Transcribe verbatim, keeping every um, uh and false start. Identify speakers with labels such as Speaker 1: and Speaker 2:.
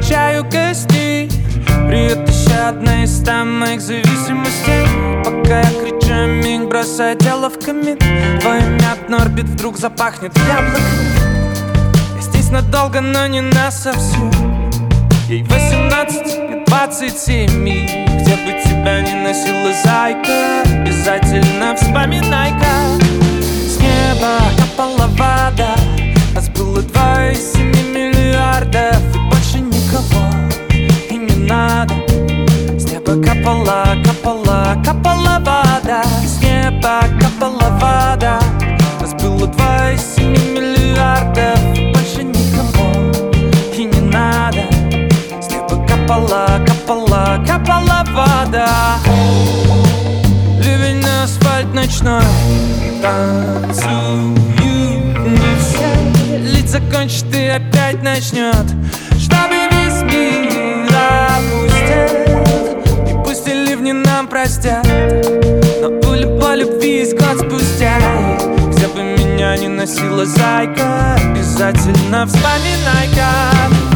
Speaker 1: встречаю гостей. Привет, еще одна из там моих зависимостей. Пока я кричу аминь, бросаю дело в камин. Твой имя на орбит вдруг запахнет яблоком. Я здесь надолго, но не насовсем. Ей восемнадцать, мне двадцать семь. И где бы тебя ни носила зайка, обязательно вспоминай-ка. С неба капала вода, нас было два из семи миллиардов. И больше никого и не надо. С неба капала, капала, капала вода. С неба капала вода, нас было два из семи миллиардов. И больше никого и не надо. С неба капала, капала, капала вода. Ливень на асфальт ночной, танцуют не все. Лить закончит и опять начнет, чтобы весь мир опустел. И пусть и ливни нам простят, но у любой любви есть год спустя. И где бы меня ни носила зайка, обязательно вспоминай-ка.